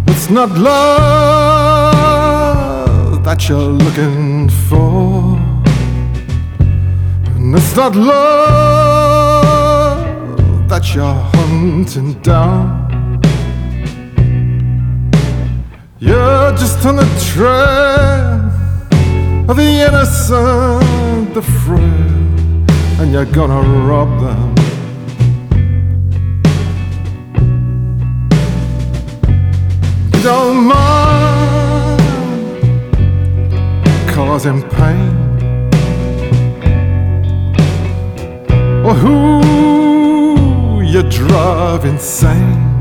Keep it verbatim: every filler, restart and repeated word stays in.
It's not love that you're looking for, and it's not love that you're hunting down. You're just on the trail of the innocent, the frail, and you're gonna rob them. Don't mind causing pain, or who you drive insane.